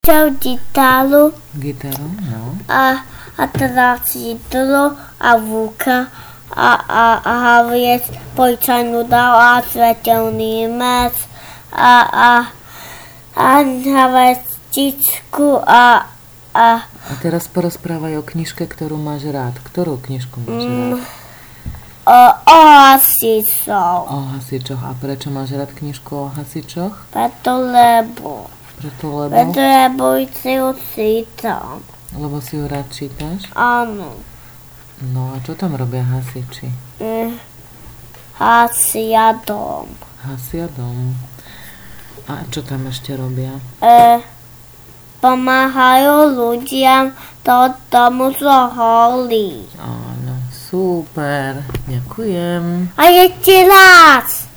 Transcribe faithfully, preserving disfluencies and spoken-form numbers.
učil gitaru. Gitaru, no. A, a teraz Jidlo a Vúka a, a, a Haviec policajnú dal a svetelný mes a, a, a havestičku a, a A teraz porozprávaj o knižke, ktorú máš rád. Ktorú knižku máš mm, rád? o, o hasičoch. O hasičoch. A prečo máš rád knižku o hasičoch? Preto lebo. Preto lebo? Preto lebo si ju čítam. Lebo si ju rád čítaš? Áno. No a čo tam robia hasiči? Mm, hasia dom. Hasia dom. A čo tam ešte robia? E, pomáhajú ľuďom do domu zoholí. Áno, super. Ďakujem. A ešte raz.